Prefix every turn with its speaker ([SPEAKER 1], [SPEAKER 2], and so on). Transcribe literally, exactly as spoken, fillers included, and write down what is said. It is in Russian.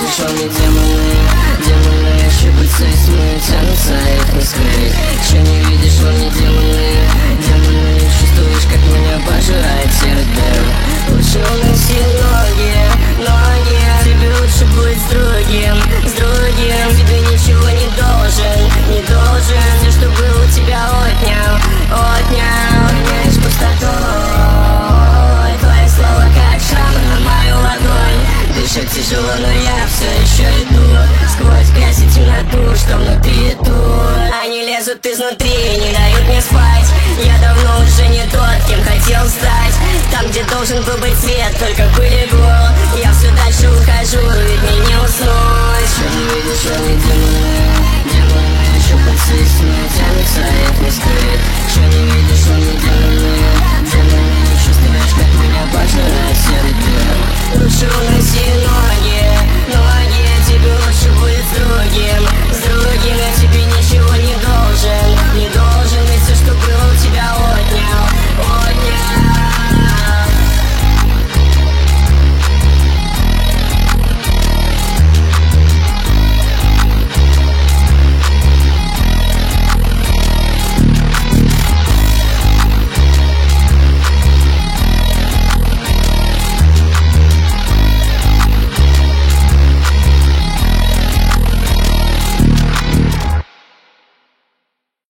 [SPEAKER 1] видишь, он не демоны, демоны ошибаются и смеют, тянутся, их не скрыть. Че не видишь, он не демоны, демоны чувствуешь, как меня пожирает сердце. Лучше уноси ноги, ноги, тебе лучше быть с другим, с другим. Тебе ничего не должен, не должен. Все, что было у тебя, отнял, отнял. Меняешь пустоту, твои слова как шрамы на мою ладонь. Дышать тяжело, но я все еще иду сквозь грязь и темноту, что внутри тут. Они лезут изнутри, не дают мне спать. Я давно уже не тот, кем хотел стать. Там, где должен был быть свет, только пыль и гол. Я все дальше ухожу, ведь мне не уснуть. Что не видишь, он не демоны, демоны ошибаются и смеют, тянутся, их не скрыть. Что не видишь, он не демоны, демоны